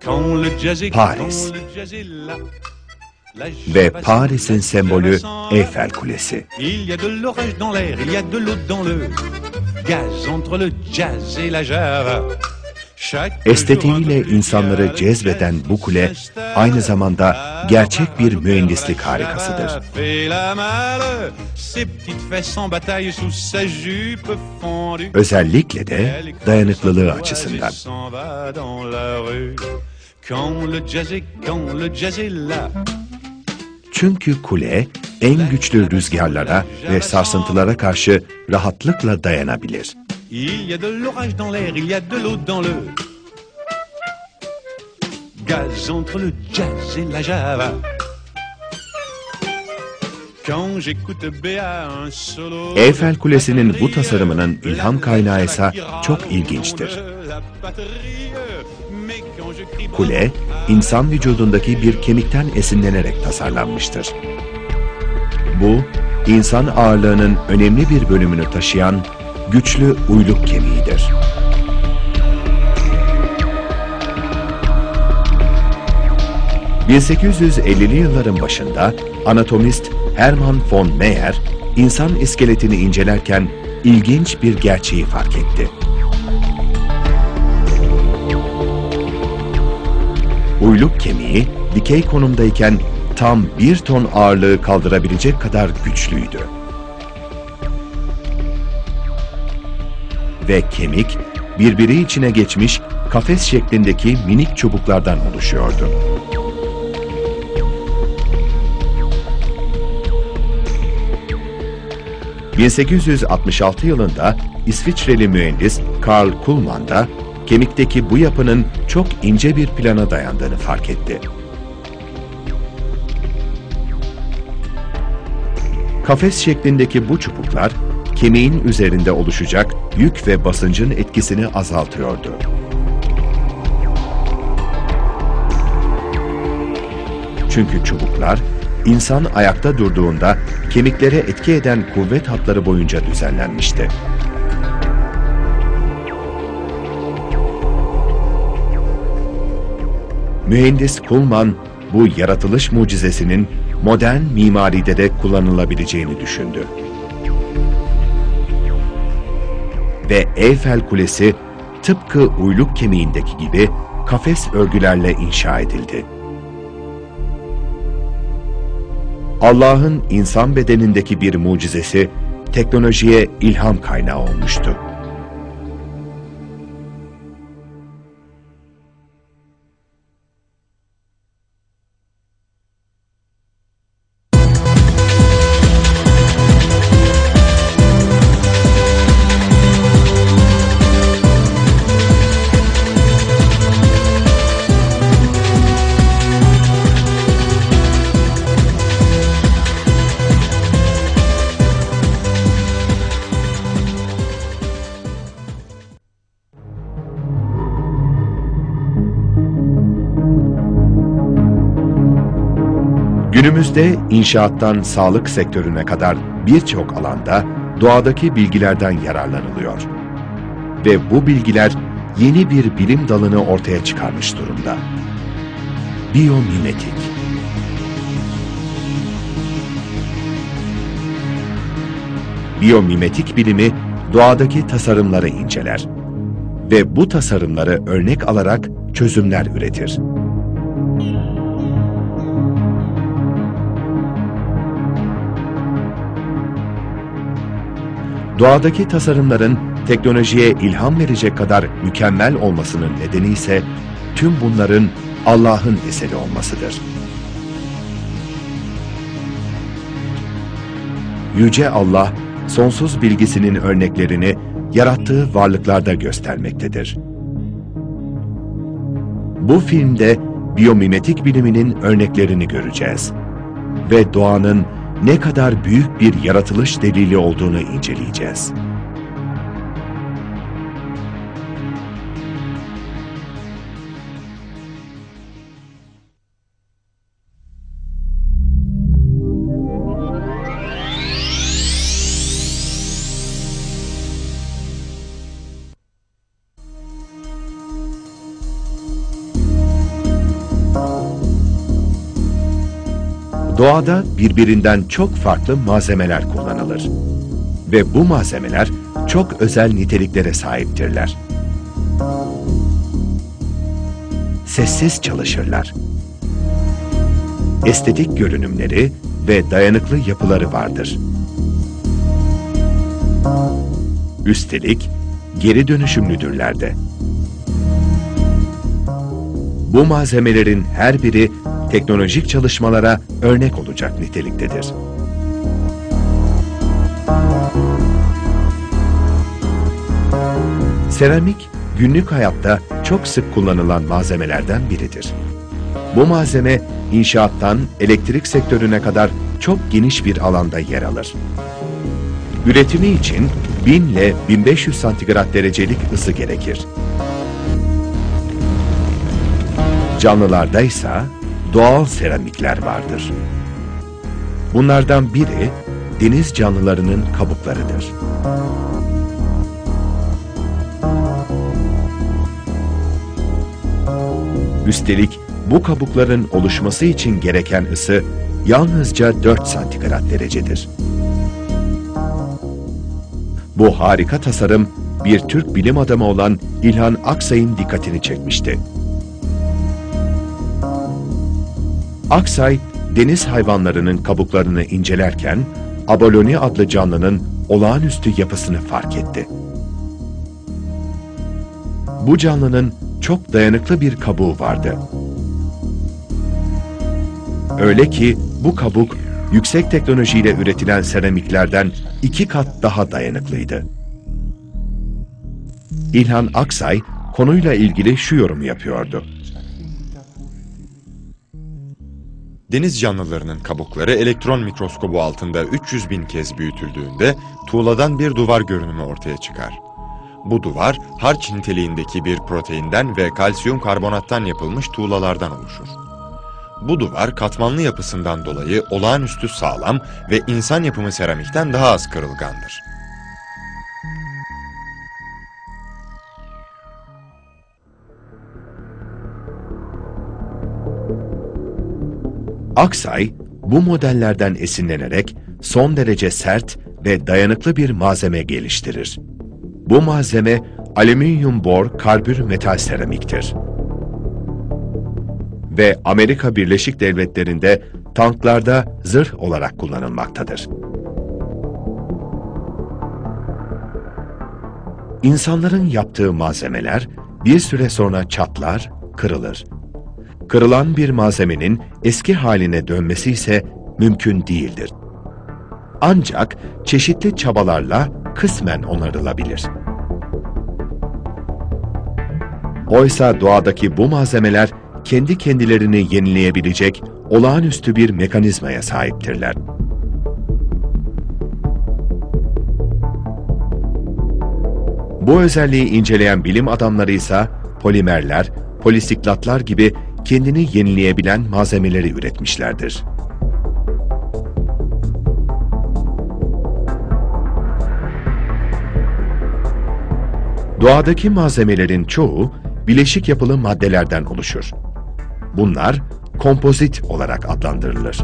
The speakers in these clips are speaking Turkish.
Paris ve Paris'in sembolü Eyfel Kulesi. Estetiğiyle insanları cezbeden bu kule aynı zamanda gerçek bir mühendislik harikasıdır. Özellikle de dayanıklılığı açısından. Çünkü kule en güçlü rüzgarlara ve sarsıntılara karşı rahatlıkla dayanabilir. Il y a de l'orage dans l'air, il y a de l'eau dans le gaz entre le jazz et la java. Eyfel Kulesi'nin bu tasarımının ilham kaynağı ise çok ilginçtir. Kule, insan vücudundaki bir kemikten esinlenerek tasarlanmıştır. Bu, insan ağırlığının önemli bir bölümünü taşıyan güçlü uyluk kemiğidir. ...1850'li yılların başında anatomist Hermann von Meyer, insan iskeletini incelerken ilginç bir gerçeği fark etti. Uyluk kemiği dikey konumdayken tam 1 ton ağırlığı kaldırabilecek kadar güçlüydü. Ve kemik, birbiri içine geçmiş kafes şeklindeki minik çubuklardan oluşuyordu. ...1866 yılında İsviçreli mühendis Karl Kuhlmann da kemikteki bu yapının çok ince bir plana dayandığını fark etti. Kafes şeklindeki bu çubuklar, kemiğin üzerinde oluşacak yük ve basıncın etkisini azaltıyordu. Çünkü çubuklar, insan ayakta durduğunda kemiklere etki eden kuvvet hatları boyunca düzenlenmişti. Mühendis Kuhlmann, bu yaratılış mucizesinin modern mimaride de kullanılabileceğini düşündü. Ve Eyfel Kulesi tıpkı uyluk kemiğindeki gibi kafes örgülerle inşa edildi. Allah'ın insan bedenindeki bir mucizesi teknolojiye ilham kaynağı olmuştu. Günümüzde inşaattan sağlık sektörüne kadar birçok alanda doğadaki bilgilerden yararlanılıyor. Ve bu bilgiler yeni bir bilim dalını ortaya çıkarmış durumda. Biyomimetik. Biyomimetik bilimi doğadaki tasarımları inceler ve bu tasarımları örnek alarak çözümler üretir. Doğadaki tasarımların teknolojiye ilham verecek kadar mükemmel olmasının nedeni ise tüm bunların Allah'ın eseri olmasıdır. Yüce Allah, sonsuz bilgisinin örneklerini yarattığı varlıklarda göstermektedir. Bu filmde biyomimetik biliminin örneklerini göreceğiz ve doğanın ne kadar büyük bir yaratılış delili olduğunu inceleyeceğiz. Doğada birbirinden çok farklı malzemeler kullanılır. Ve bu malzemeler çok özel niteliklere sahiptirler. Sessiz çalışırlar. Estetik görünümleri ve dayanıklı yapıları vardır. Üstelik geri dönüşümlüdürler de. Bu malzemelerin her biri teknolojik çalışmalara örnek olacak niteliktedir. Seramik, günlük hayatta çok sık kullanılan malzemelerden biridir. Bu malzeme, inşaattan elektrik sektörüne kadar çok geniş bir alanda yer alır. Üretimi için 1000 ile 1500 santigrat derecelik ısı gerekir. Canlılarda ise doğal seramikler vardır. Bunlardan biri deniz canlılarının kabuklarıdır. Üstelik bu kabukların oluşması için gereken ısı yalnızca 4 santigrat derecedir. Bu harika tasarım bir Türk bilim adamı olan İlhan Aksay'ın dikkatini çekmişti. Aksay, deniz hayvanlarının kabuklarını incelerken abalone adlı canlının olağanüstü yapısını fark etti. Bu canlının çok dayanıklı bir kabuğu vardı. Öyle ki bu kabuk yüksek teknolojiyle üretilen seramiklerden 2 kat daha dayanıklıydı. İlhan Aksay konuyla ilgili şu yorumu yapıyordu. Deniz canlılarının kabukları elektron mikroskobu altında 300.000 kez büyütüldüğünde tuğladan bir duvar görünümü ortaya çıkar. Bu duvar harç niteliğindeki bir proteinden ve kalsiyum karbonattan yapılmış tuğlalardan oluşur. Bu duvar katmanlı yapısından dolayı olağanüstü sağlam ve insan yapımı seramikten daha az kırılgandır. Aksay, bu modellerden esinlenerek son derece sert ve dayanıklı bir malzeme geliştirir. Bu malzeme alüminyum bor karbür metal seramiktir. Ve Amerika Birleşik Devletleri'nde tanklarda zırh olarak kullanılmaktadır. İnsanların yaptığı malzemeler bir süre sonra çatlar, kırılır. Kırılan bir malzemenin eski haline dönmesi ise mümkün değildir. Ancak çeşitli çabalarla kısmen onarılabilir. Oysa doğadaki bu malzemeler kendi kendilerini yenileyebilecek olağanüstü bir mekanizmaya sahiptirler. Bu özelliği inceleyen bilim adamları ise polimerler, polisiklatlar gibi kendini yenileyebilen malzemeleri üretmişlerdir. Doğadaki malzemelerin çoğu bileşik yapılı maddelerden oluşur. Bunlar kompozit olarak adlandırılır.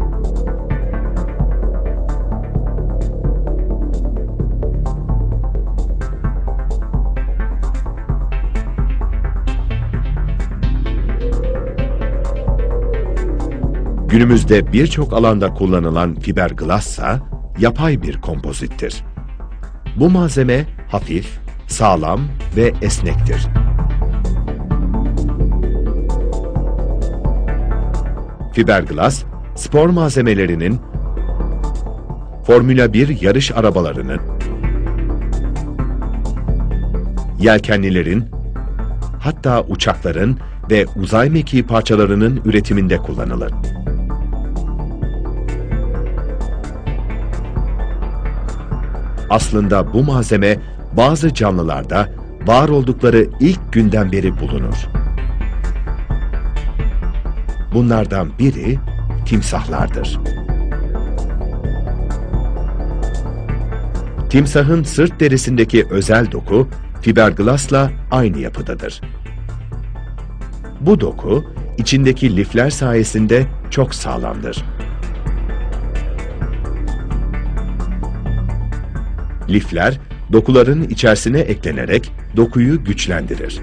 Günümüzde birçok alanda kullanılan fiberglass ise yapay bir kompozittir. Bu malzeme hafif, sağlam ve esnektir. Fiberglass, spor malzemelerinin, Formula 1 yarış arabalarının, yelkenlilerin, hatta uçakların ve uzay mekiği parçalarının üretiminde kullanılır. Aslında bu malzeme bazı canlılarda var oldukları ilk günden beri bulunur. Bunlardan biri timsahlardır. Timsahın sırt derisindeki özel doku fiberglassla aynı yapıdadır. Bu doku içindeki lifler sayesinde çok sağlamdır. Lifler, dokuların içerisine eklenerek dokuyu güçlendirir.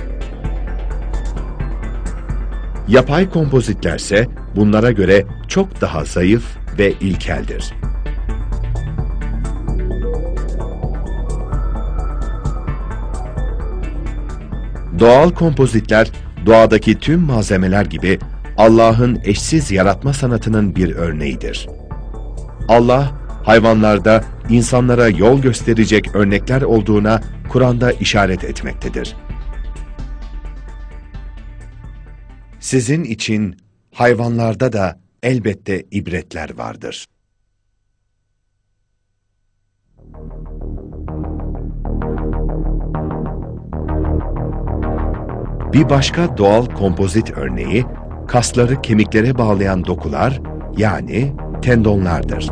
Yapay kompozitlerse bunlara göre çok daha zayıf ve ilkeldir. Doğal kompozitler, doğadaki tüm malzemeler gibi Allah'ın eşsiz yaratma sanatının bir örneğidir. Allah, hayvanlarda insanlara yol gösterecek örnekler olduğuna Kur'an'da işaret etmektedir. Sizin için hayvanlarda da elbette ibretler vardır. Bir başka doğal kompozit örneği, kasları kemiklere bağlayan dokular, yani tendonlardır.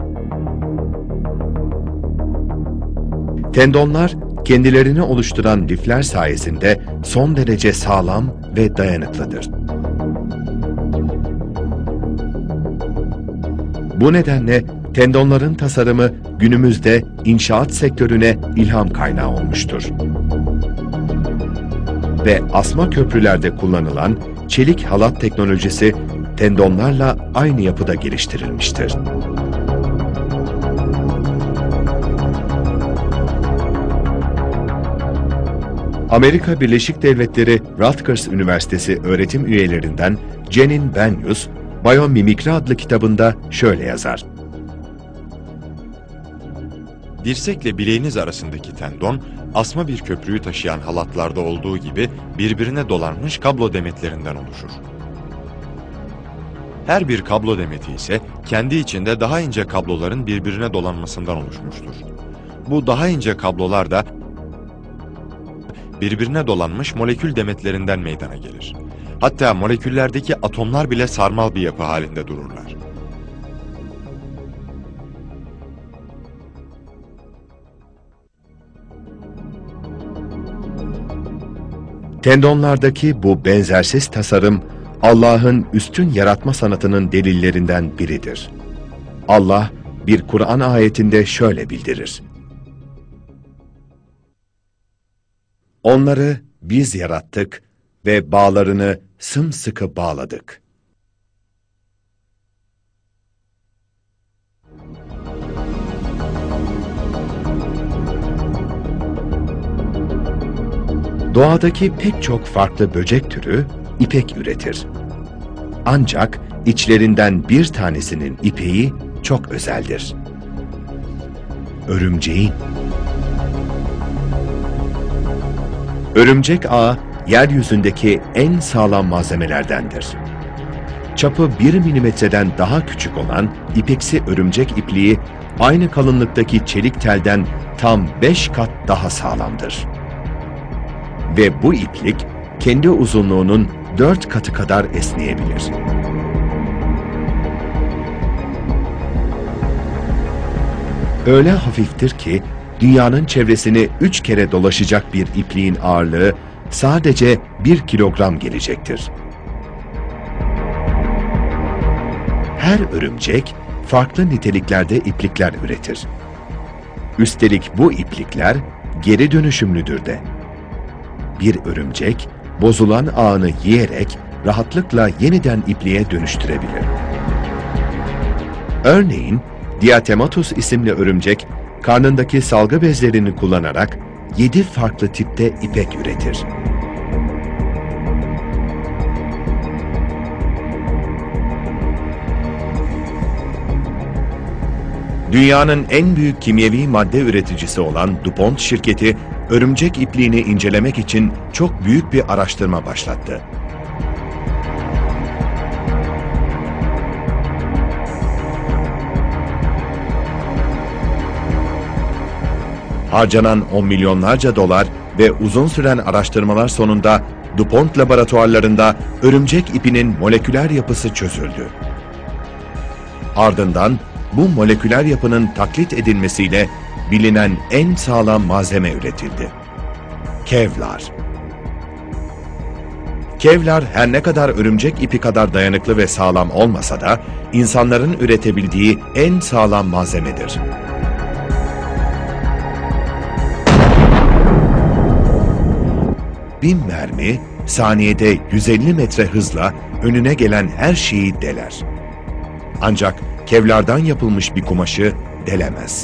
Tendonlar, kendilerini oluşturan lifler sayesinde son derece sağlam ve dayanıklıdır. Bu nedenle tendonların tasarımı günümüzde inşaat sektörüne ilham kaynağı olmuştur. Ve asma köprülerde kullanılan çelik halat teknolojisi tendonlarla aynı yapıda geliştirilmiştir. Amerika Birleşik Devletleri Rutgers Üniversitesi öğretim üyelerinden Janine Benyus, Biyomimikri adlı kitabında şöyle yazar. Dirsekle bileğiniz arasındaki tendon, asma bir köprüyü taşıyan halatlarda olduğu gibi birbirine dolanmış kablo demetlerinden oluşur. Her bir kablo demeti ise kendi içinde daha ince kabloların birbirine dolanmasından oluşmuştur. Bu daha ince kablolar da birbirine dolanmış molekül demetlerinden meydana gelir. Hatta moleküllerdeki atomlar bile sarmal bir yapı halinde dururlar. Tendonlardaki bu benzersiz tasarım, Allah'ın üstün yaratma sanatının delillerinden biridir. Allah, bir Kur'an ayetinde şöyle bildirir. Onları biz yarattık ve bağlarını sımsıkı bağladık. Doğadaki pek çok farklı böcek türü ipek üretir. Ancak içlerinden bir tanesinin ipeği çok özeldir. Örümceğin. Örümcek ağı, yeryüzündeki en sağlam malzemelerdendir. Çapı 1 milimetreden daha küçük olan ipeksi örümcek ipliği, aynı kalınlıktaki çelik telden tam 5 kat daha sağlamdır. Ve bu iplik, kendi uzunluğunun 4 katı kadar esneyebilir. Öyle hafiftir ki, dünyanın çevresini 3 kere dolaşacak bir ipliğin ağırlığı sadece 1 kilogram gelecektir. Her örümcek farklı niteliklerde iplikler üretir. Üstelik bu iplikler geri dönüşümlüdür de. Bir örümcek bozulan ağını yiyerek rahatlıkla yeniden ipliğe dönüştürebilir. Örneğin Diatematus isimli örümcek karnındaki salgı bezlerini kullanarak 7 farklı tipte ipek üretir. Dünyanın en büyük kimyevi madde üreticisi olan DuPont şirketi, örümcek ipliğini incelemek için çok büyük bir araştırma başlattı. Harcanan on milyonlarca dolar ve uzun süren araştırmalar sonunda DuPont laboratuvarlarında örümcek ipinin moleküler yapısı çözüldü. Ardından bu moleküler yapının taklit edilmesiyle bilinen en sağlam malzeme üretildi. Kevlar. Kevlar her ne kadar örümcek ipi kadar dayanıklı ve sağlam olmasa da insanların üretebildiği en sağlam malzemedir. 1000 mermi saniyede 150 metre hızla önüne gelen her şeyi deler. Ancak kevlardan yapılmış bir kumaşı delemez.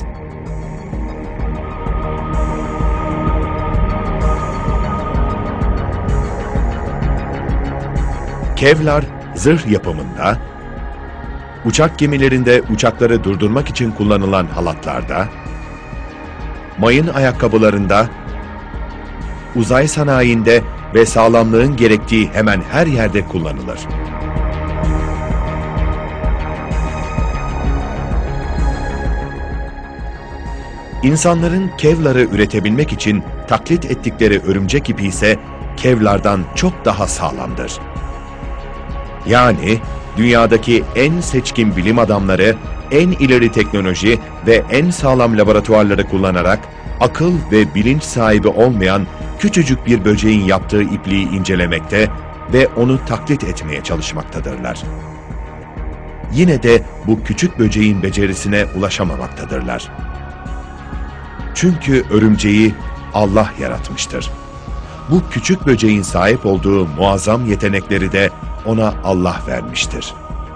Kevlar, zırh yapımında, uçak gemilerinde uçakları durdurmak için kullanılan halatlarda, mayın ayakkabılarında, uzay sanayinde ve sağlamlığın gerektiği hemen her yerde kullanılır. İnsanların kevları üretebilmek için taklit ettikleri örümcek ipi ise kevlardan çok daha sağlamdır. Yani dünyadaki en seçkin bilim adamları, en ileri teknoloji ve en sağlam laboratuvarları kullanarak akıl ve bilinç sahibi olmayan küçücük bir böceğin yaptığı ipliği incelemekte ve onu taklit etmeye çalışmaktadırlar. Yine de bu küçük böceğin becerisine ulaşamamaktadırlar. Çünkü örümceği Allah yaratmıştır. Bu küçük böceğin sahip olduğu muazzam yetenekleri de ona Allah vermiştir.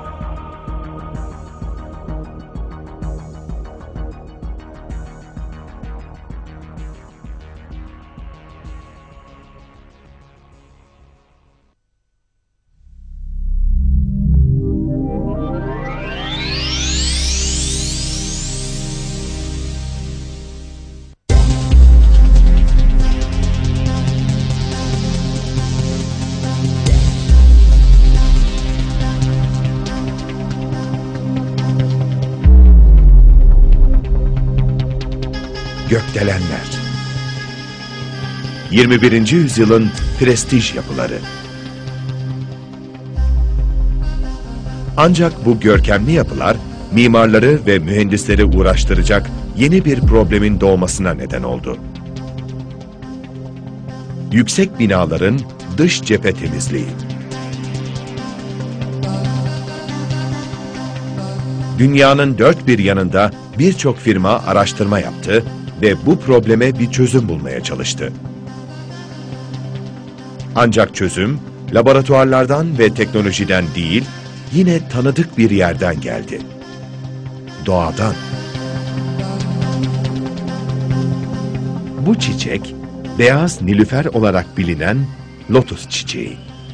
Gökdelenler. 21. yüzyılın prestij yapıları. Ancak bu görkemli yapılar, mimarları ve mühendisleri uğraştıracak yeni bir problemin doğmasına neden oldu. Yüksek binaların dış cephe temizliği. Dünyanın dört bir yanında birçok firma araştırma yaptı ve bu probleme bir çözüm bulmaya çalıştı. Ancak çözüm, laboratuvarlardan ve teknolojiden değil, yine tanıdık bir yerden geldi. Doğadan. Bu çiçek, beyaz nilüfer olarak bilinen lotus çiçeği.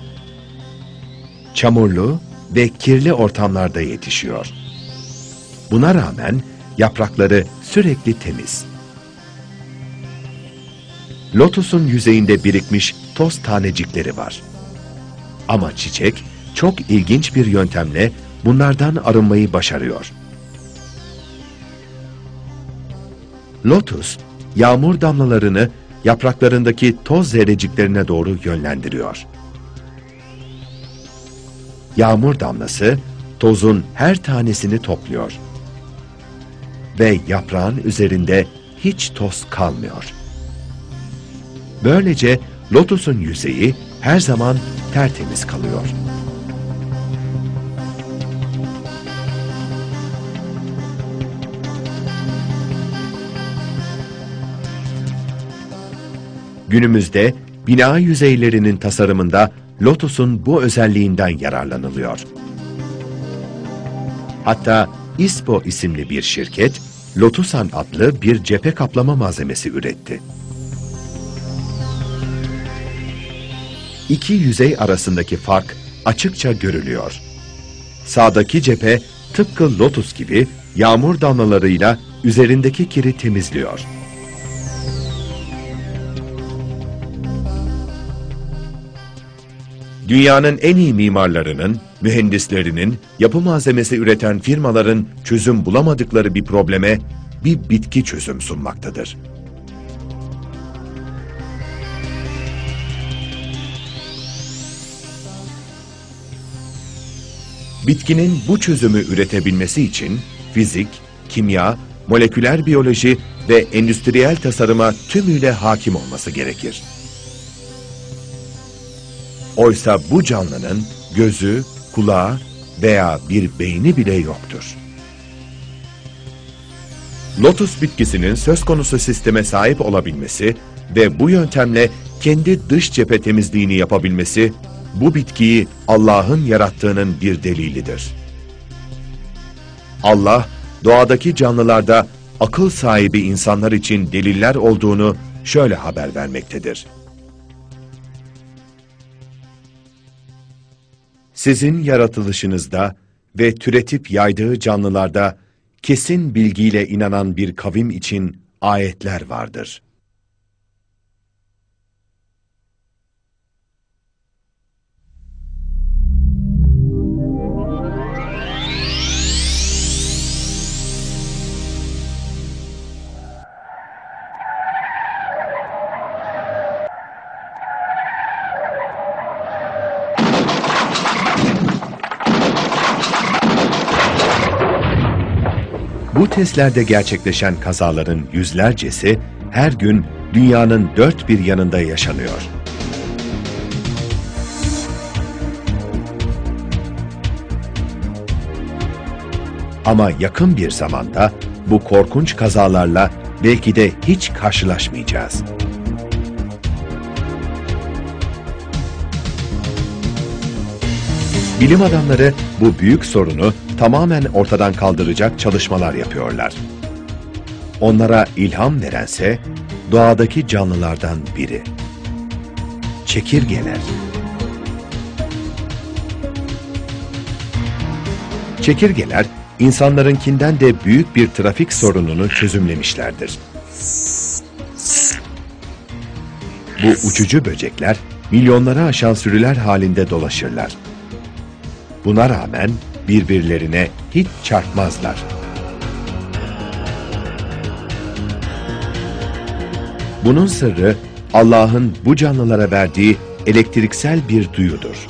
Çamurlu ve kirli ortamlarda yetişiyor. Buna rağmen yaprakları sürekli temiz. Lotusun yüzeyinde birikmiş toz tanecikleri var. Ama çiçek çok ilginç bir yöntemle bunlardan arınmayı başarıyor. Lotus, yağmur damlalarını yapraklarındaki toz zerreciklerine doğru yönlendiriyor. Yağmur damlası tozun her tanesini topluyor. Ve yaprağın üzerinde hiç toz kalmıyor. Böylece lotusun yüzeyi her zaman tertemiz kalıyor. Günümüzde bina yüzeylerinin tasarımında lotusun bu özelliğinden yararlanılıyor. Hatta ISPO isimli bir şirket, Lotusan adlı bir cephe kaplama malzemesi üretti. İki yüzey arasındaki fark açıkça görülüyor. Sağdaki cephe tıpkı lotus gibi yağmur damlalarıyla üzerindeki kiri temizliyor. Dünyanın en iyi mimarlarının, mühendislerinin, yapı malzemesi üreten firmaların çözüm bulamadıkları bir probleme bir bitki çözüm sunmaktadır. Bitkinin bu çözümü üretebilmesi için fizik, kimya, moleküler biyoloji ve endüstriyel tasarıma tümüyle hakim olması gerekir. Oysa bu canlının gözü, kulağı veya bir beyni bile yoktur. Lotus bitkisinin söz konusu sisteme sahip olabilmesi ve bu yöntemle kendi dış cephe temizliğini yapabilmesi, bu bitkiyi Allah'ın yarattığının bir delilidir. Allah, doğadaki canlılarda akıl sahibi insanlar için deliller olduğunu şöyle haber vermektedir. Sizin yaratılışınızda ve türetip yaydığı canlılarda kesin bilgiyle inanan bir kavim için ayetler vardır. Bu testlerde gerçekleşen kazaların yüzlercesi her gün dünyanın dört bir yanında yaşanıyor. Ama yakın bir zamanda bu korkunç kazalarla belki de hiç karşılaşmayacağız. Bilim adamları bu büyük sorunu tamamen ortadan kaldıracak çalışmalar yapıyorlar. Onlara ilham verense doğadaki canlılardan biri. Çekirgeler. Çekirgeler, insanlarınkinden de büyük bir trafik sorununu çözümlemişlerdir. Bu uçucu böcekler, milyonları aşan sürüler halinde dolaşırlar. Buna rağmen birbirlerine hiç çarpmazlar. Bunun sırrı Allah'ın bu canlılara verdiği elektriksel bir duyudur.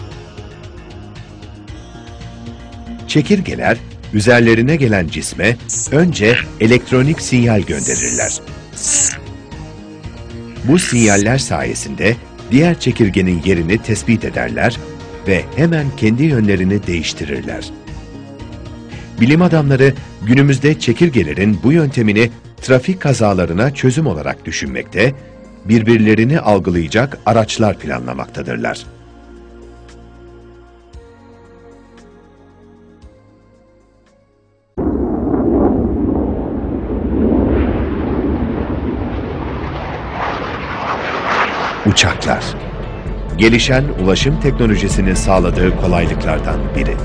Çekirgeler üzerlerine gelen cisme önce elektronik sinyal gönderirler. Bu sinyaller sayesinde diğer çekirgenin yerini tespit ederler ve hemen kendi yönlerini değiştirirler. Bilim adamları günümüzde çekirgelerin bu yöntemini trafik kazalarına çözüm olarak düşünmekte, birbirlerini algılayacak araçlar planlamaktadırlar. Uçaklar. Gelişen ulaşım teknolojisinin sağladığı kolaylıklardan biri.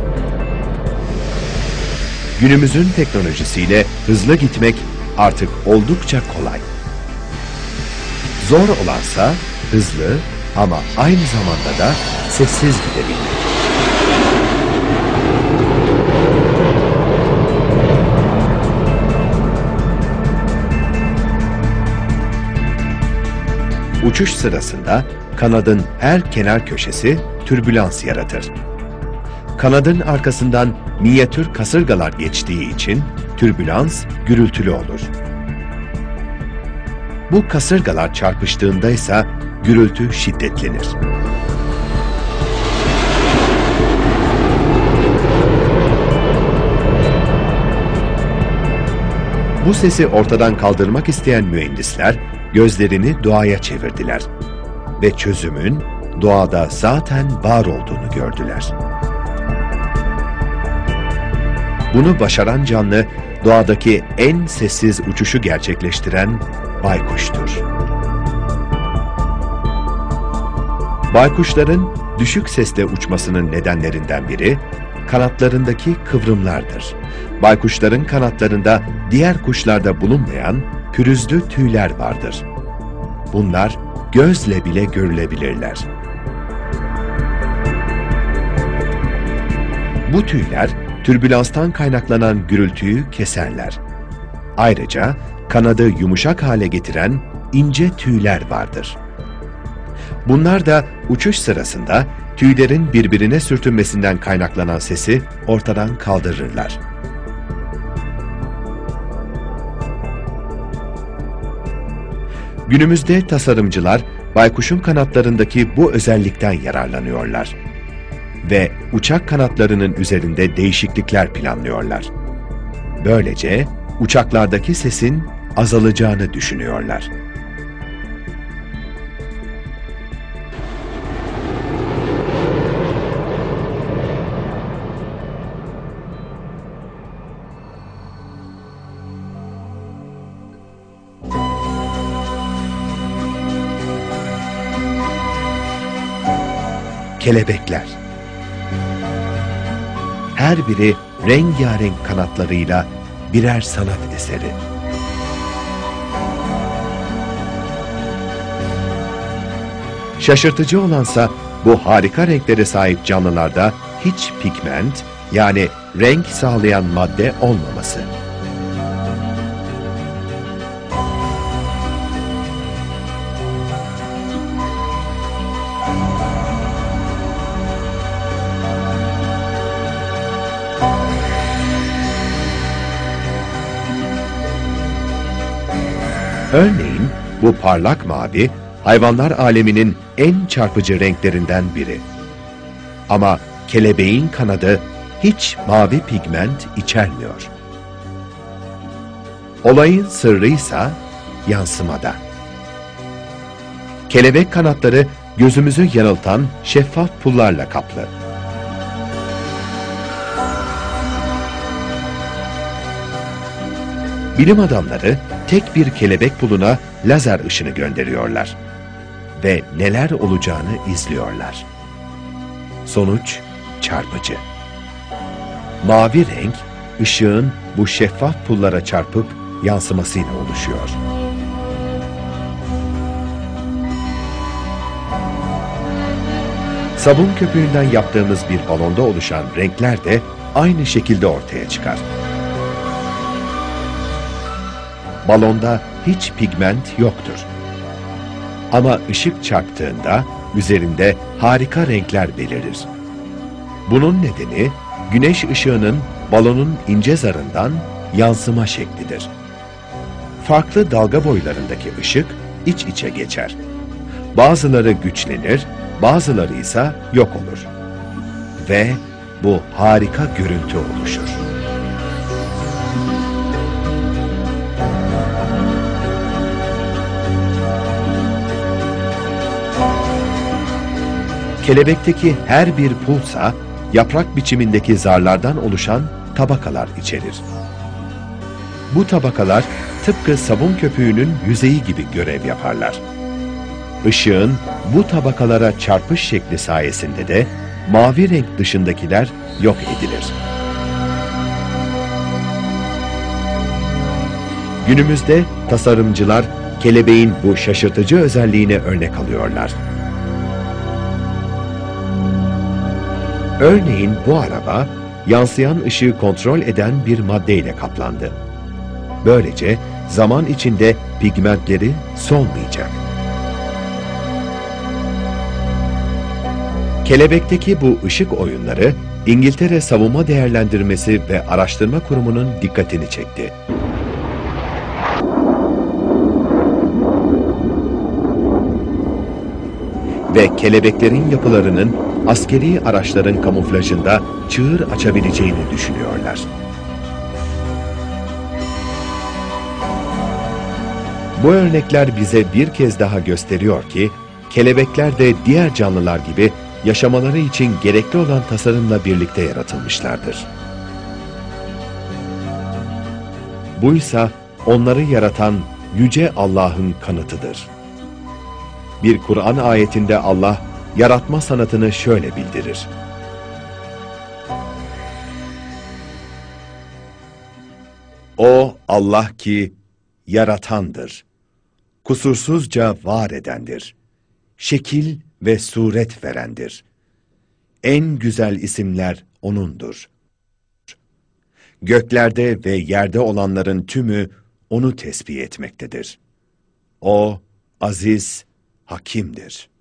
Günümüzün teknolojisiyle hızlı gitmek artık oldukça kolay. Zor olansa hızlı ama aynı zamanda da sessiz gidebilmek. Uçuş sırasında kanadın her kenar köşesi türbülans yaratır. Kanadın arkasından minyatür kasırgalar geçtiği için türbülans gürültülü olur. Bu kasırgalar çarpıştığında ise gürültü şiddetlenir. Bu sesi ortadan kaldırmak isteyen mühendisler gözlerini doğaya çevirdiler ve çözümün doğada zaten var olduğunu gördüler. Bunu başaran canlı, doğadaki en sessiz uçuşu gerçekleştiren baykuştur. Baykuşların düşük sesle uçmasının nedenlerinden biri, kanatlarındaki kıvrımlardır. Baykuşların kanatlarında diğer kuşlarda bulunmayan pürüzlü tüyler vardır. Bunlar gözle bile görülebilirler. Bu tüyler, türbülanstan kaynaklanan gürültüyü keserler. Ayrıca kanadı yumuşak hale getiren ince tüyler vardır. Bunlar da uçuş sırasında tüylerin birbirine sürtünmesinden kaynaklanan sesi ortadan kaldırırlar. Günümüzde tasarımcılar baykuşun kanatlarındaki bu özellikten yararlanıyorlar ve uçak kanatlarının üzerinde değişiklikler planlıyorlar. Böylece uçaklardaki sesin azalacağını düşünüyorlar. kelebekler. Her biri rengarenk kanatlarıyla birer sanat eseri. Şaşırtıcı olansa bu harika renklere sahip canlılarda hiç pigment, yani renk sağlayan madde olmaması. Örneğin bu parlak mavi, hayvanlar aleminin en çarpıcı renklerinden biri. Ama kelebeğin kanadı hiç mavi pigment içermiyor. Olayın sırrıysa yansımada. Kelebek kanatları gözümüzü yanıltan şeffaf pullarla kaplı. Bilim adamları tek bir kelebek puluna lazer ışını gönderiyorlar ve neler olacağını izliyorlar. Sonuç çarpıcı. Mavi renk, ışığın bu şeffaf pullara çarpıp yansımasıyla oluşuyor. Sabun köpüğünden yaptığımız bir balonda oluşan renkler de aynı şekilde ortaya çıkar. Balonda hiç pigment yoktur. Ama ışık çarptığında üzerinde harika renkler belirir. Bunun nedeni güneş ışığının balonun ince zarından yansıma şeklidir. Farklı dalga boylarındaki ışık iç içe geçer. Bazıları güçlenir, bazıları ise yok olur. Ve bu harika görüntü oluşur. Kelebekteki her bir pulsa yaprak biçimindeki zarlardan oluşan tabakalar içerir. Bu tabakalar tıpkı sabun köpüğünün yüzeyi gibi görev yaparlar. Işığın bu tabakalara çarpış şekli sayesinde de mavi renk dışındakiler yok edilir. Günümüzde tasarımcılar kelebeğin bu şaşırtıcı özelliğine örnek alıyorlar. Örneğin bu araba, yansıyan ışığı kontrol eden bir maddeyle kaplandı. Böylece zaman içinde pigmentleri solmayacak. Kelebekteki bu ışık oyunları, İngiltere Savunma Değerlendirmesi ve Araştırma Kurumu'nun dikkatini çekti. Ve kelebeklerin yapılarının askeri araçların kamuflajında çığır açabileceğini düşünüyorlar. Bu örnekler bize bir kez daha gösteriyor ki, kelebekler de diğer canlılar gibi yaşamaları için gerekli olan tasarımla birlikte yaratılmışlardır. Buysa onları yaratan Yüce Allah'ın kanıtıdır. Bir Kur'an ayetinde Allah, yaratma sanatını şöyle bildirir. O Allah ki yaratandır, kusursuzca var edendir, şekil ve suret verendir. En güzel isimler O'nundur. Göklerde ve yerde olanların tümü O'nu tesbih etmektedir. O aziz, hakimdir.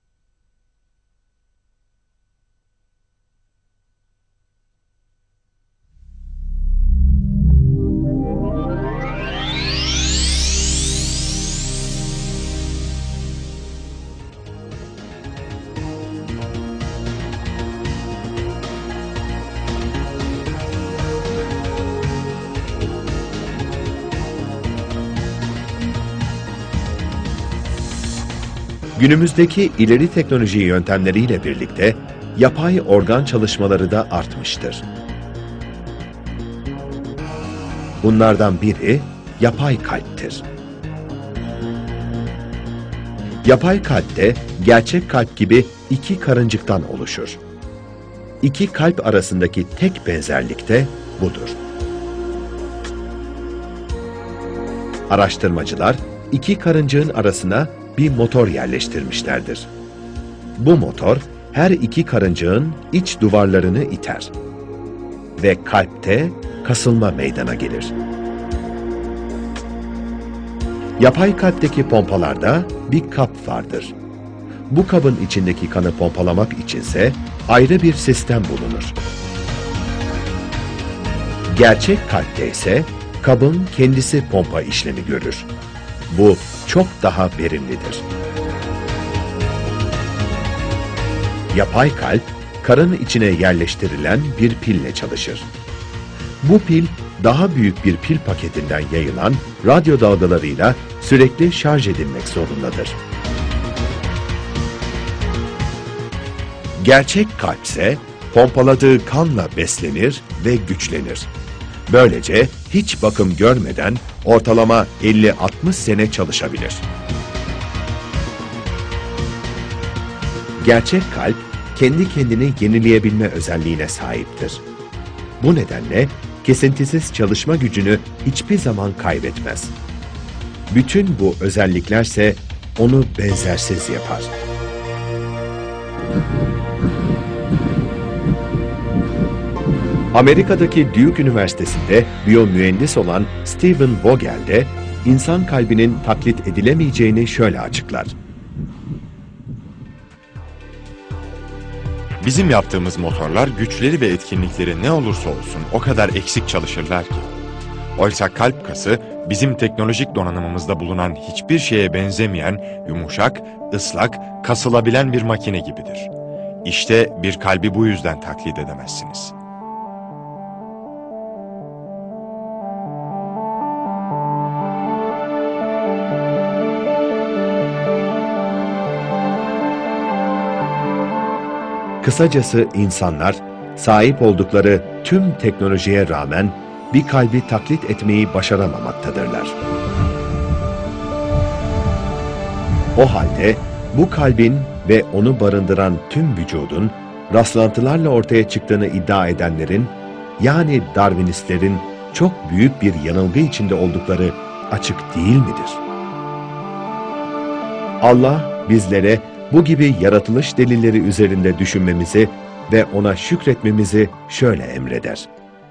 Günümüzdeki ileri teknoloji yöntemleriyle birlikte yapay organ çalışmaları da artmıştır. Bunlardan biri yapay kalptir. Yapay kalpte gerçek kalp gibi iki karıncıktan oluşur. İki kalp arasındaki tek benzerlik de budur. Araştırmacılar iki karıncığın arasına bir motor yerleştirmişlerdir. Bu motor her iki karıncığın iç duvarlarını iter ve kalpte kasılma meydana gelir. Yapay kalpteki pompalarda bir kap vardır. Bu kabın içindeki kanı pompalamak içinse ayrı bir sistem bulunur. Gerçek kalpte ise kabın kendisi pompa işlemi görür. Bu çok daha verimlidir. Yapay kalp, karın içine yerleştirilen bir pille çalışır. Bu pil, daha büyük bir pil paketinden yayılan radyo dalgalarıyla sürekli şarj edilmek zorundadır. Gerçek kalp ise pompaladığı kanla beslenir ve güçlenir. Böylece hiç bakım görmeden ortalama 50-60 sene çalışabilir. Gerçek kalp, kendi kendini yenileyebilme özelliğine sahiptir. Bu nedenle kesintisiz çalışma gücünü hiçbir zaman kaybetmez. Bütün bu özelliklerse onu benzersiz yapar. Amerika'daki Duke Üniversitesi'nde biyomühendis olan Stephen Vogel de insan kalbinin taklit edilemeyeceğini şöyle açıklar. Bizim yaptığımız motorlar güçleri ve etkinlikleri ne olursa olsun o kadar eksik çalışırlar ki. Oysa kalp kası bizim teknolojik donanımımızda bulunan hiçbir şeye benzemeyen yumuşak, ıslak, kasılabilen bir makine gibidir. İşte bir kalbi bu yüzden taklit edemezsiniz. Kısacası insanlar, sahip oldukları tüm teknolojiye rağmen bir kalbi taklit etmeyi başaramamaktadırlar. O halde bu kalbin ve onu barındıran tüm vücudun rastlantılarla ortaya çıktığını iddia edenlerin, yani Darwinistlerin çok büyük bir yanılgı içinde oldukları açık değil midir? Allah bizlere bu gibi yaratılış delilleri üzerinde düşünmemizi ve ona şükretmemizi şöyle emreder.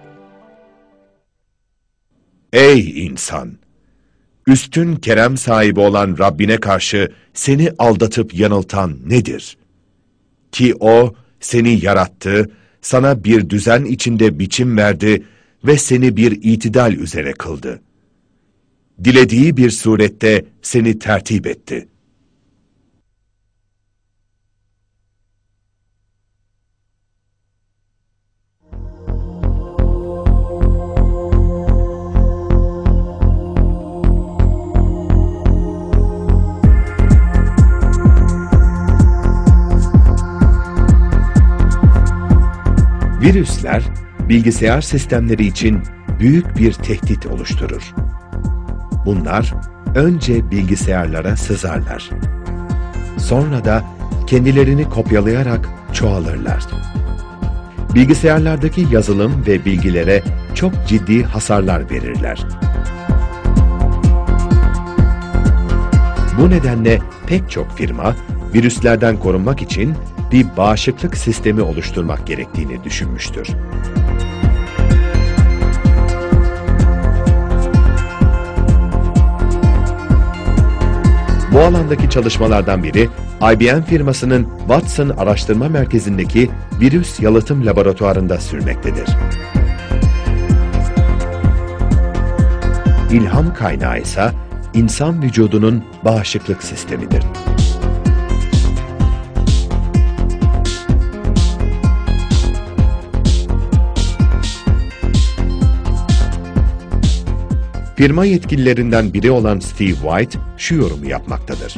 Ey insan! Üstün kerem sahibi olan Rabbine karşı seni aldatıp yanıltan nedir? Ki o seni yarattı, sana bir düzen içinde biçim verdi ve seni bir itidal üzere kıldı. Dilediği bir surette seni tertip etti. Virüsler, bilgisayar sistemleri için büyük bir tehdit oluşturur. Bunlar önce bilgisayarlara sızarlar. Sonra da kendilerini kopyalayarak çoğalırlar. Bilgisayarlardaki yazılım ve bilgilere çok ciddi hasarlar verirler. Bu nedenle pek çok firma, virüslerden korunmak için bir bağışıklık sistemi oluşturmak gerektiğini düşünmüştür. Bu alandaki çalışmalardan biri, IBM firmasının Watson Araştırma Merkezi'ndeki virüs yalıtım laboratuvarında sürmektedir. İlham kaynağı ise insan vücudunun bağışıklık sistemidir. Firma yetkililerinden biri olan Steve White şu yorumu yapmaktadır.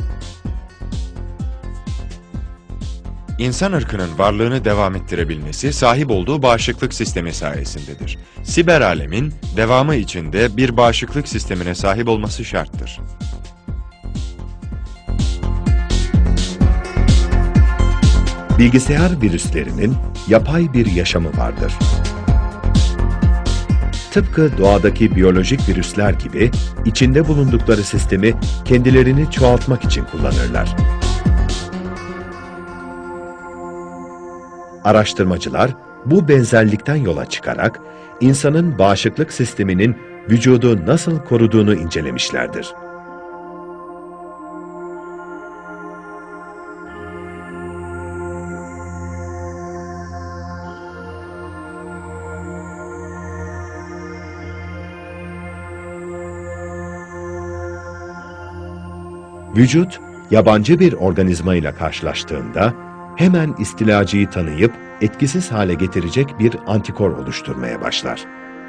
İnsan ırkının varlığını devam ettirebilmesi sahip olduğu bağışıklık sistemi sayesindedir. Siber alemin devamı için de bir bağışıklık sistemine sahip olması şarttır. Bilgisayar virüslerinin yapay bir yaşamı vardır. Tıpkı doğadaki biyolojik virüsler gibi içinde bulundukları sistemi kendilerini çoğaltmak için kullanırlar. Araştırmacılar bu benzerlikten yola çıkarak insanın bağışıklık sisteminin vücudu nasıl koruduğunu incelemişlerdir. Vücut, yabancı bir organizma ile karşılaştığında hemen istilacıyı tanıyıp etkisiz hale getirecek bir antikor oluşturmaya başlar.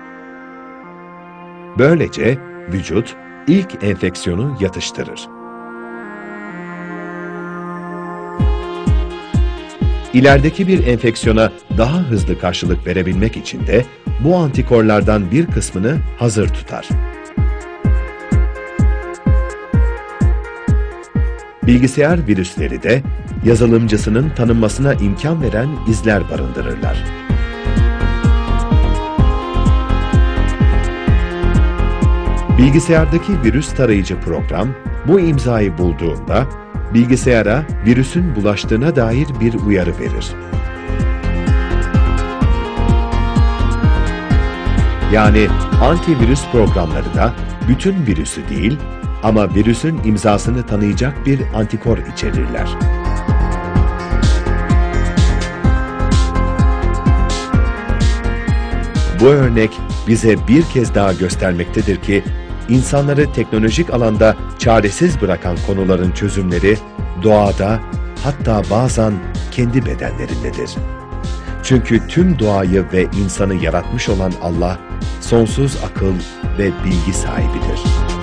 Böylece vücut ilk enfeksiyonu yatıştırır. İlerideki bir enfeksiyona daha hızlı karşılık verebilmek için de bu antikorlardan bir kısmını hazır tutar. Bilgisayar virüsleri de yazılımcısının tanınmasına imkan veren izler barındırırlar. Bilgisayardaki virüs tarayıcı program bu imzayı bulduğunda bilgisayara virüsün bulaştığına dair bir uyarı verir. Yani antivirüs programları da bütün virüsü değil ama virüsün imzasını tanıyacak bir antikor içerirler. Bu örnek bize bir kez daha göstermektedir ki, insanları teknolojik alanda çaresiz bırakan konuların çözümleri doğada, hatta bazen kendi bedenlerindedir. Çünkü tüm doğayı ve insanı yaratmış olan Allah, sonsuz akıl ve bilgi sahibidir.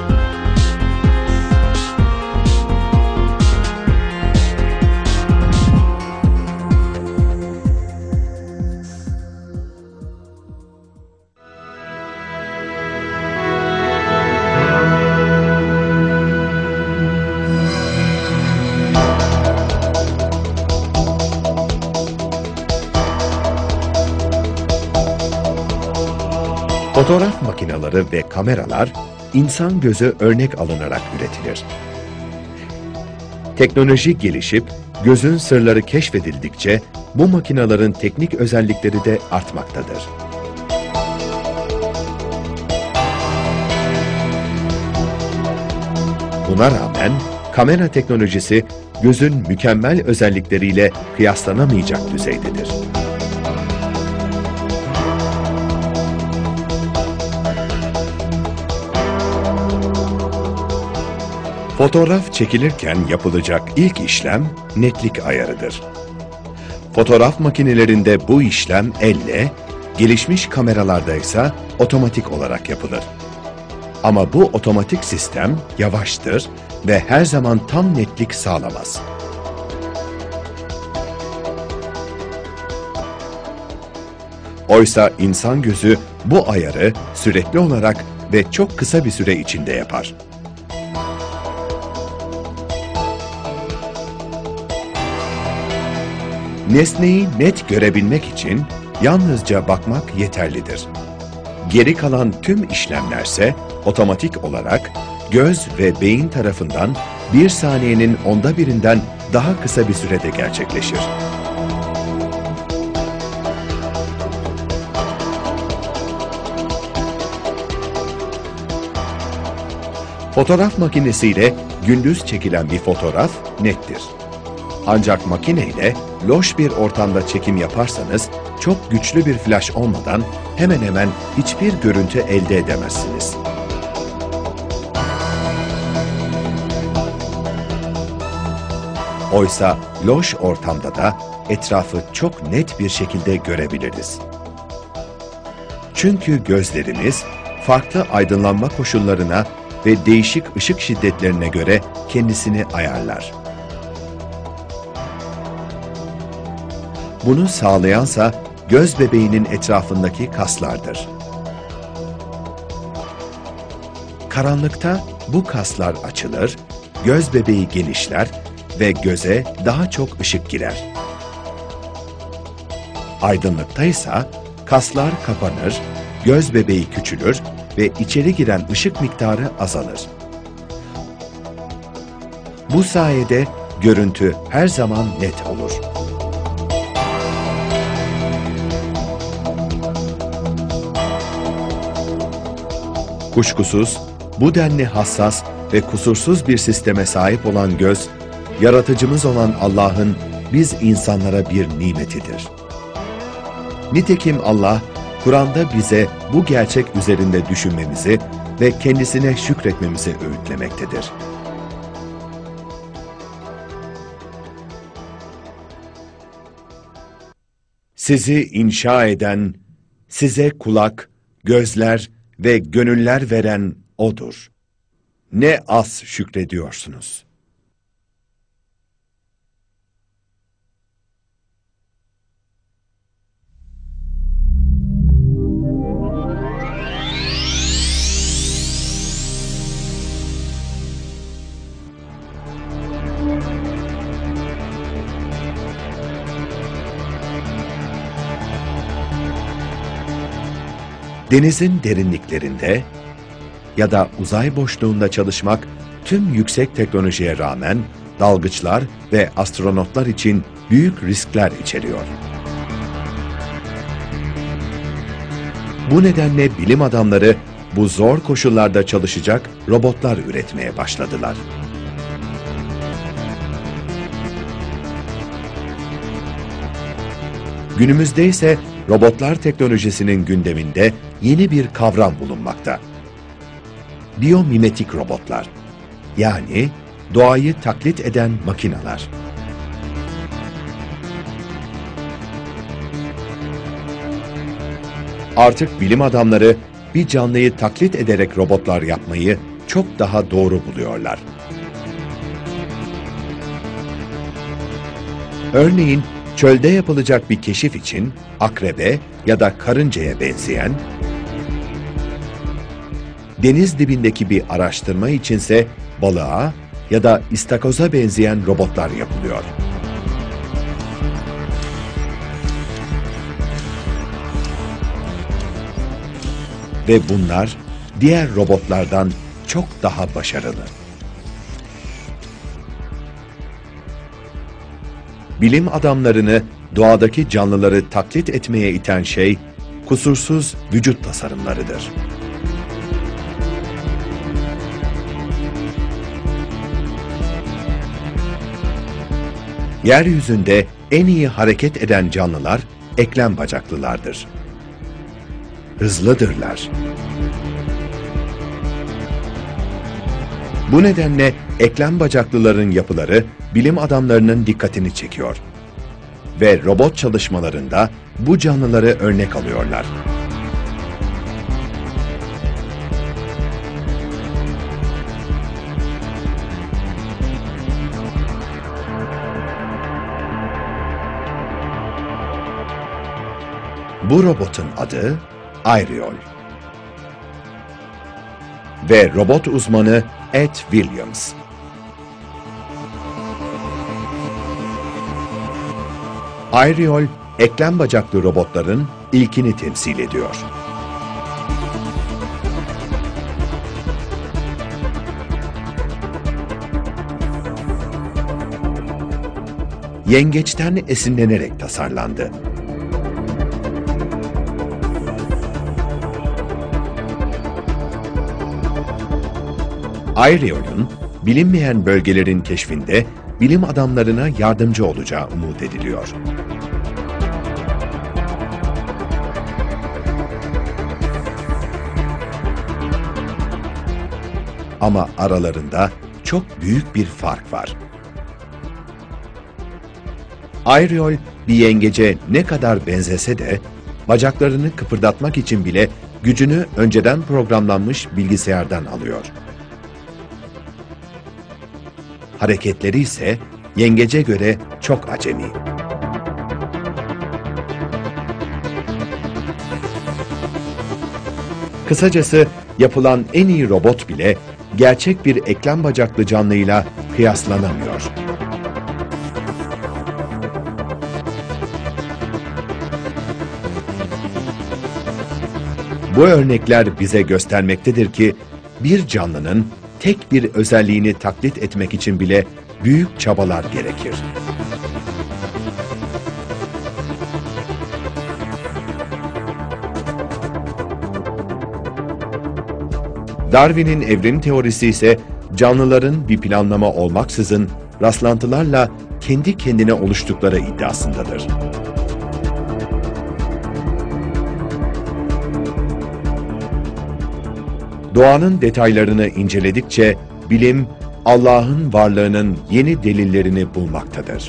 Fotoğraf makineleri ve kameralar insan gözü örnek alınarak üretilir. Teknoloji gelişip gözün sırları keşfedildikçe bu makinelerin teknik özellikleri de artmaktadır. Buna rağmen kamera teknolojisi gözün mükemmel özellikleriyle kıyaslanamayacak düzeydedir. Fotoğraf çekilirken yapılacak ilk işlem netlik ayarıdır. Fotoğraf makinelerinde bu işlem elle, gelişmiş kameralarda ise otomatik olarak yapılır. Ama bu otomatik sistem yavaştır ve her zaman tam netlik sağlamaz. Oysa insan gözü bu ayarı sürekli olarak ve çok kısa bir süre içinde yapar. Nesneyi net görebilmek için yalnızca bakmak yeterlidir. Geri kalan tüm işlemlerse otomatik olarak göz ve beyin tarafından 1 saniyenin 1/10'nden daha kısa bir sürede gerçekleşir. Fotoğraf makinesiyle gündüz çekilen bir fotoğraf nettir. Ancak makineyle loş bir ortamda çekim yaparsanız çok güçlü bir flash olmadan hemen hemen hiçbir görüntü elde edemezsiniz. Oysa loş ortamda da etrafı çok net bir şekilde görebiliriz. Çünkü gözlerimiz farklı aydınlanma koşullarına ve değişik ışık şiddetlerine göre kendisini ayarlar. Bunu sağlayansa göz bebeğinin etrafındaki kaslardır. Karanlıkta bu kaslar açılır, göz bebeği genişler ve göze daha çok ışık girer. Aydınlıktaysa kaslar kapanır, göz bebeği küçülür ve içeri giren ışık miktarı azalır. Bu sayede görüntü her zaman net olur. Kuşkusuz bu denli hassas ve kusursuz bir sisteme sahip olan göz, yaratıcımız olan Allah'ın biz insanlara bir nimetidir. Nitekim Allah, Kur'an'da bize bu gerçek üzerinde düşünmemizi ve kendisine şükretmemizi öğütlemektedir. Sizi inşa eden, size kulak, gözler ve gönüller veren O'dur. Ne az şükrediyorsunuz. Denizin derinliklerinde ya da uzay boşluğunda çalışmak tüm yüksek teknolojiye rağmen dalgıçlar ve astronotlar için büyük riskler içeriyor. Bu nedenle bilim adamları bu zor koşullarda çalışacak robotlar üretmeye başladılar. Günümüzde ise robotlar teknolojisinin gündeminde yeni bir kavram bulunmakta. Biyomimetik robotlar, yani doğayı taklit eden makineler. Artık bilim adamları bir canlıyı taklit ederek robotlar yapmayı çok daha doğru buluyorlar. Örneğin çölde yapılacak bir keşif için akrebe ya da karıncaya benzeyen, deniz dibindeki bir araştırma içinse balığa ya da istakoza benzeyen robotlar yapılıyor. Ve bunlar diğer robotlardan çok daha başarılı. Bilim adamlarını doğadaki canlıları taklit etmeye iten şey, kusursuz vücut tasarımlarıdır. Yeryüzünde en iyi hareket eden canlılar eklem bacaklılardır. Hızlıdırlar. Bu nedenle eklem bacaklıların yapıları bilim adamlarının dikkatini çekiyor. Ve robot çalışmalarında bu canlıları örnek alıyorlar. Bu robotun adı Ariol. Ve robot uzmanı Ed Williams. Ariol, eklem bacaklı robotların ilkini temsil ediyor. Yengeçten esinlenerek tasarlandı. Ariol'un bilinmeyen bölgelerin keşfinde bilim adamlarına yardımcı olacağı umut ediliyor. Ama aralarında çok büyük bir fark var. Ariol bir yengece ne kadar benzese de bacaklarını kıpırdatmak için bile gücünü önceden programlanmış bilgisayardan alıyor. Hareketleri ise yengece göre çok acemi. Kısacası yapılan en iyi robot bile gerçek bir eklem bacaklı canlıyla kıyaslanamıyor. Bu örnekler bize göstermektedir ki, bir canlının tek bir özelliğini taklit etmek için bile büyük çabalar gerekir. Darwin'in evrim teorisi ise canlıların bir planlama olmaksızın rastlantılarla kendi kendine oluştukları iddiasındadır. Doğanın detaylarını inceledikçe bilim, Allah'ın varlığının yeni delillerini bulmaktadır.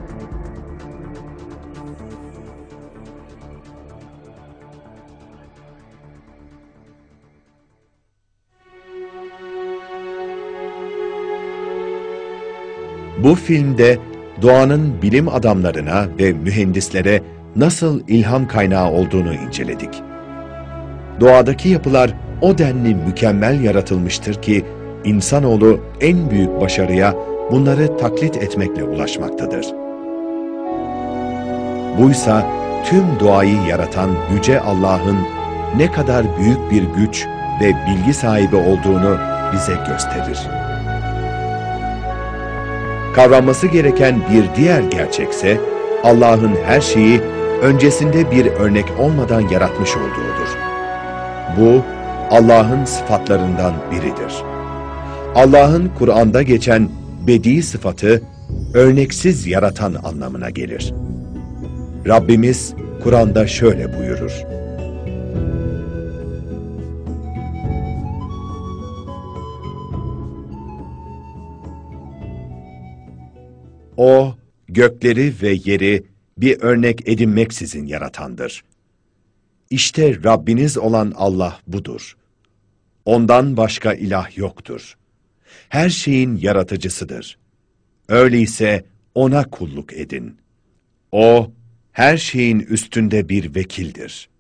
Bu filmde doğanın bilim adamlarına ve mühendislere nasıl ilham kaynağı olduğunu inceledik. Doğadaki yapılar o denli mükemmel yaratılmıştır ki, insanoğlu en büyük başarıya bunları taklit etmekle ulaşmaktadır. Buysa tüm doğayı yaratan Yüce Allah'ın ne kadar büyük bir güç ve bilgi sahibi olduğunu bize gösterir. Kavranması gereken bir diğer gerçekse, Allah'ın her şeyi öncesinde bir örnek olmadan yaratmış olduğudur. Bu, Allah'ın sıfatlarından biridir. Allah'ın Kur'an'da geçen bedi sıfatı, örneksiz yaratan anlamına gelir. Rabbimiz Kur'an'da şöyle buyurur: O, gökleri ve yeri bir örnek edinmeksizin yaratandır. İşte Rabbiniz olan Allah budur. Ondan başka ilah yoktur. Her şeyin yaratıcısıdır. Öyleyse ona kulluk edin. O, her şeyin üstünde bir vekildir.